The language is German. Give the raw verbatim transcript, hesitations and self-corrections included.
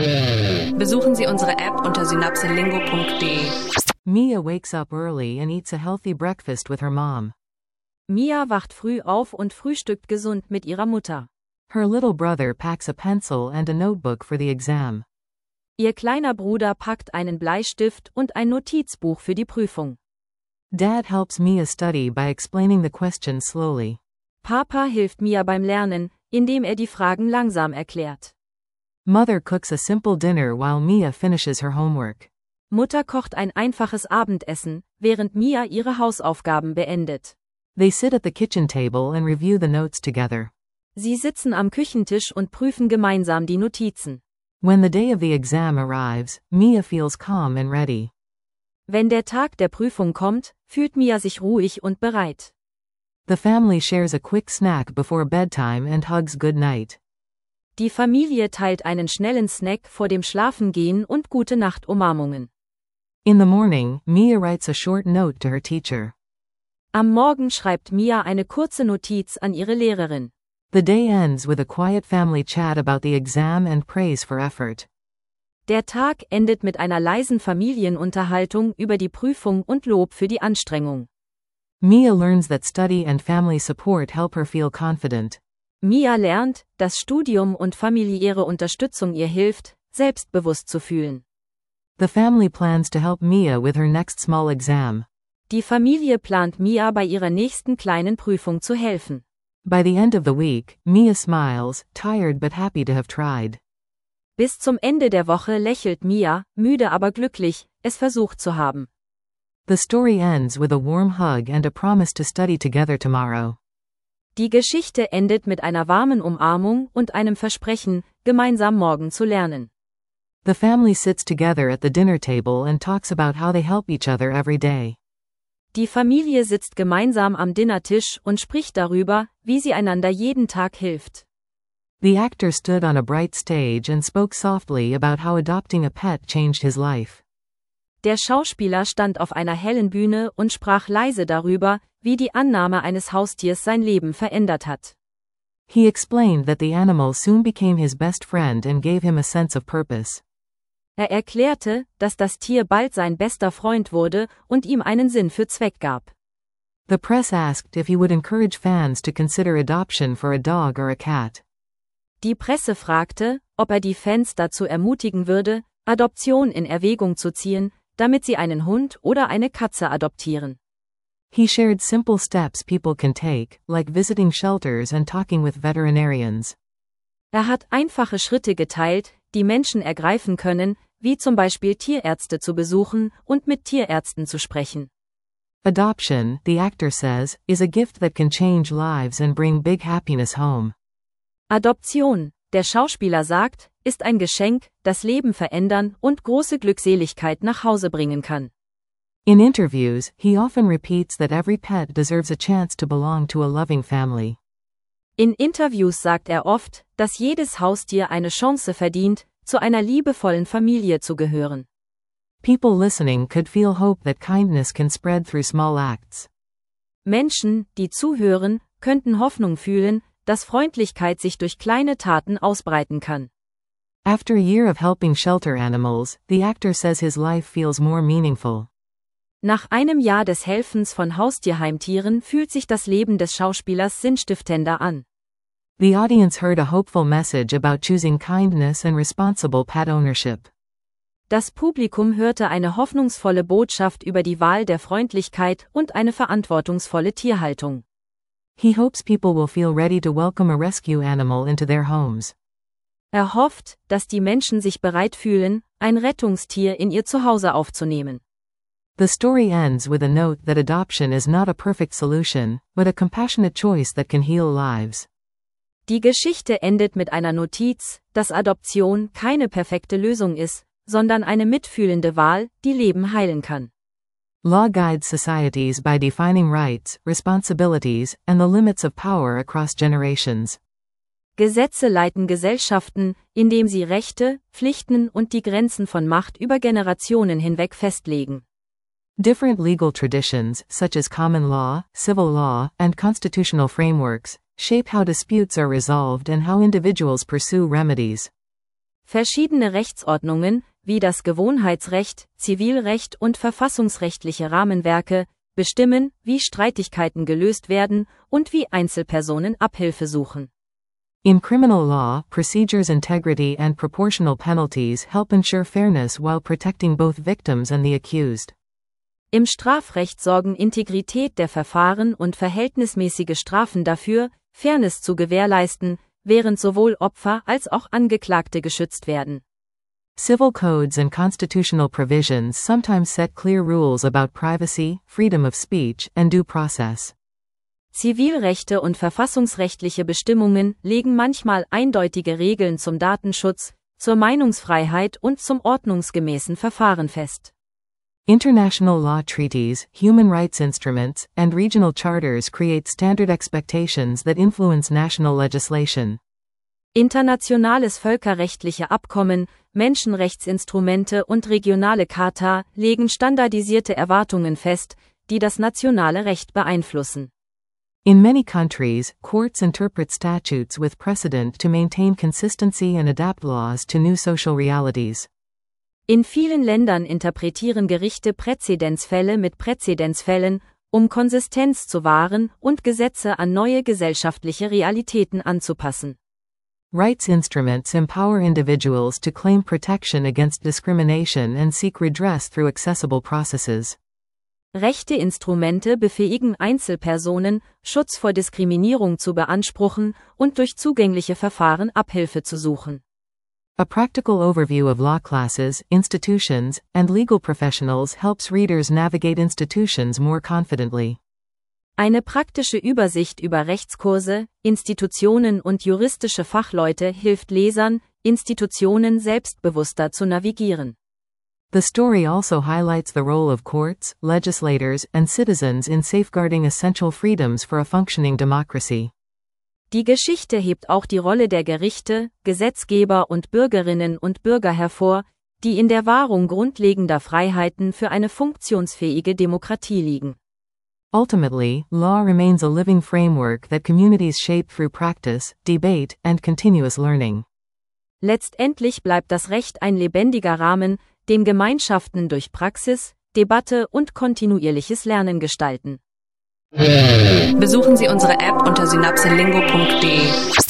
Besuchen Sie unsere App unter synapselingo punkt de. Mia wakes up early and eats a healthy breakfast with her mom. Mia wacht früh auf und frühstückt gesund mit ihrer Mutter. Her little brother packs a pencil and a notebook for the exam. Ihr kleiner Bruder packt einen Bleistift und ein Notizbuch für die Prüfung. Dad helps Mia study by explaining the questions slowly. Papa hilft Mia beim Lernen, indem er die Fragen langsam erklärt. Mother cooks a simple dinner while Mia finishes her homework. Mutter kocht ein einfaches Abendessen, während Mia ihre Hausaufgaben beendet. They sit at the kitchen table and review the notes together. Sie sitzen am Küchentisch und prüfen gemeinsam die Notizen. When the day of the exam arrives, Mia feels calm and ready. Wenn der Tag der Prüfung kommt, fühlt Mia sich ruhig und bereit. The family shares a quick snack before bedtime and hugs good night. Die Familie teilt einen schnellen Snack vor dem Schlafengehen und Gute-Nacht-Umarmungen. In the morning, Mia writes a short note to her teacher. Am Morgen schreibt Mia eine kurze Notiz an ihre Lehrerin. The day ends with a quiet family chat about the exam and praise for effort. Der Tag endet mit einer leisen Familienunterhaltung über die Prüfung und Lob für die Anstrengung. Mia learns that study and family support help her feel confident. Mia lernt, dass Studium und familiäre Unterstützung ihr hilft, selbstbewusst zu fühlen. The family plans to help Mia with her next small exam. Die Familie plant Mia bei ihrer nächsten kleinen Prüfung zu helfen. By the end of the week, Mia smiles, tired but happy to have tried. Bis zum Ende der Woche lächelt Mia, müde aber glücklich, es versucht zu haben. The story ends with a warm hug and a promise to study together tomorrow. Die Geschichte endet mit einer warmen Umarmung und einem Versprechen, gemeinsam morgen zu lernen. The family sits together at the dinner table and talks about how they help each other every day. Die Familie sitzt gemeinsam am Dinnertisch und spricht darüber, wie sie einander jeden Tag hilft. The actor stood on a bright stage and spoke softly about how adopting a pet changed his life. Der Schauspieler stand auf einer hellen Bühne und sprach leise darüber, wie die Annahme eines Haustiers sein Leben verändert hat. He explained that the animal soon became his best friend and gave him a sense of purpose. Er erklärte, dass das Tier bald sein bester Freund wurde und ihm einen Sinn für Zweck gab. The press asked if he would encourage fans to consider adoption for a dog or a cat. Die Presse fragte, ob er die Fans dazu ermutigen würde, Adoption in Erwägung zu ziehen, damit sie einen Hund oder eine Katze adoptieren. He shared simple steps people can take, like visiting shelters and talking with veterinarians. Er hat einfache Schritte geteilt, die Menschen ergreifen können, wie zum Beispiel Tierärzte zu besuchen und mit Tierärzten zu sprechen. Adoption, the actor says, is a gift that can change lives and bring big happiness home. Adoption, der Schauspieler sagt, ist ein Geschenk, das Leben verändern und große Glückseligkeit nach Hause bringen kann. In interviews, he often repeats that every pet deserves a chance to belong to a loving family. In Interviews sagt er oft, dass jedes Haustier eine Chance verdient, zu einer liebevollen Familie zu gehören. People listening could feel hope that kindness can spread through small acts. Menschen, die zuhören, könnten Hoffnung fühlen, dass Freundlichkeit sich durch kleine Taten ausbreiten kann. After a year of helping shelter animals, the actor says his life feels more meaningful. Nach einem Jahr des Helfens von Haustierheimtieren fühlt sich das Leben des Schauspielers sinnstiftender an. The audience heard a hopeful message about choosing kindness and responsible pet ownership. Das Publikum hörte eine hoffnungsvolle Botschaft über die Wahl der Freundlichkeit und eine verantwortungsvolle Tierhaltung. He hopes people will feel ready to welcome a rescue animal into their homes. Er hofft, dass die Menschen sich bereit fühlen, ein Rettungstier in ihr Zuhause aufzunehmen. The story ends with a note that adoption is not a perfect solution, but a compassionate choice that can heal lives. Die Geschichte endet mit einer Notiz, dass Adoption keine perfekte Lösung ist, sondern eine mitfühlende Wahl, die Leben heilen kann. Law guides societies by defining rights, responsibilities, and the limits of power across generations. Gesetze leiten Gesellschaften, indem sie Rechte, Pflichten und die Grenzen von Macht über Generationen hinweg festlegen. Different legal traditions, such as common law, civil law, and constitutional frameworks, shape how disputes are resolved and how individuals pursue remedies. Verschiedene Rechtsordnungen, wie das Gewohnheitsrecht, Zivilrecht und verfassungsrechtliche Rahmenwerke, bestimmen, wie Streitigkeiten gelöst werden und wie Einzelpersonen Abhilfe suchen. In criminal law, procedures, integrity and proportional penalties help ensure fairness while protecting both victims and the accused. Im Strafrecht sorgen Integrität der Verfahren und verhältnismäßige Strafen dafür, Fairness zu gewährleisten, während sowohl Opfer als auch Angeklagte geschützt werden. Civil codes and constitutional provisions sometimes set clear rules about privacy, freedom of speech, and due process. Zivilrechte und verfassungsrechtliche Bestimmungen legen manchmal eindeutige Regeln zum Datenschutz, zur Meinungsfreiheit und zum ordnungsgemäßen Verfahren fest. International law treaties, human rights instruments, and regional charters create standard expectations that influence national legislation. Internationales völkerrechtliche Abkommen, Menschenrechtsinstrumente und regionale Charta legen standardisierte Erwartungen fest, die das nationale Recht beeinflussen. In many countries, courts interpret statutes with precedent to maintain consistency and adapt laws to new social realities. In vielen Ländern interpretieren Gerichte Präzedenzfälle mit Präzedenzfällen, um Konsistenz zu wahren und Gesetze an neue gesellschaftliche Realitäten anzupassen. Rights instruments empower individuals to claim protection against discrimination and seek redress through accessible processes. Rechte Instrumente befähigen Einzelpersonen, Schutz vor Diskriminierung zu beanspruchen und durch zugängliche Verfahren Abhilfe zu suchen. A practical overview of law classes, institutions, and legal professionals helps readers navigate institutions more confidently. Eine praktische Übersicht über Rechtskurse, Institutionen und juristische Fachleute hilft Lesern, Institutionen selbstbewusster zu navigieren. The story also highlights the role of courts, legislators, and citizens in safeguarding essential freedoms for a functioning democracy. Die Geschichte hebt auch die Rolle der Gerichte, Gesetzgeber und Bürgerinnen und Bürger hervor, die in der Wahrung grundlegender Freiheiten für eine funktionsfähige Demokratie liegen. Ultimately, law remains a living framework that communities shape through practice, debate, and continuous learning. Letztendlich bleibt das Recht ein lebendiger Rahmen, den Gemeinschaften durch Praxis, Debatte und kontinuierliches Lernen gestalten. Besuchen Sie unsere App unter synapselingo punkt de.